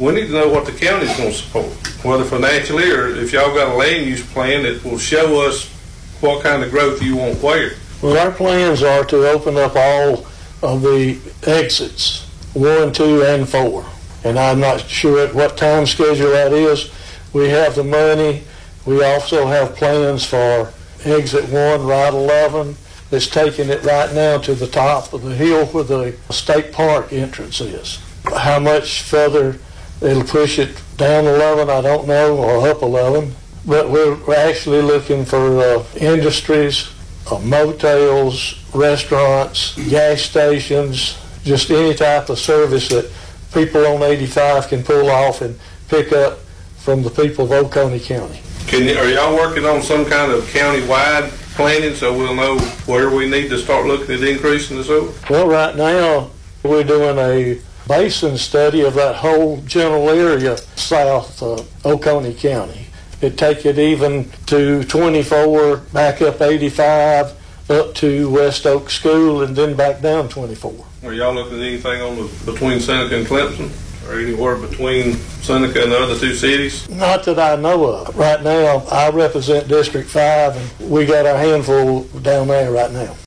we need to know what the county's going to support, whether financially or if y'all got a land use plan that will show us what kind of growth you want where. Well, our plans are to open up all of the exits, 1, 2, and 4. And I'm not sure at what time schedule that is. We have the money. We also have plans for exit 1, Route 11. It's taking it right now to the top of the hill where the state park entrance is. How much further it'll push it down 11, I don't know, or up 11. But we're actually looking for industries, motels, restaurants, gas stations, just any type of service that people on 85 can pull off and pick up from the people of Oconee County. Are y'all working on some kind of county-wide planning so we'll know where we need to start looking at increasing the sewer? Well, right now we're doing a basin study of that whole general area south of Oconee County. It'd take it even to 24, back up 85, up to West Oak School, and then back down 24. Are y'all looking at anything on between Seneca and Clemson? Or anywhere between Seneca and the other two cities? Not that I know of. Right now, I represent District 5, and we got our handful down there right now.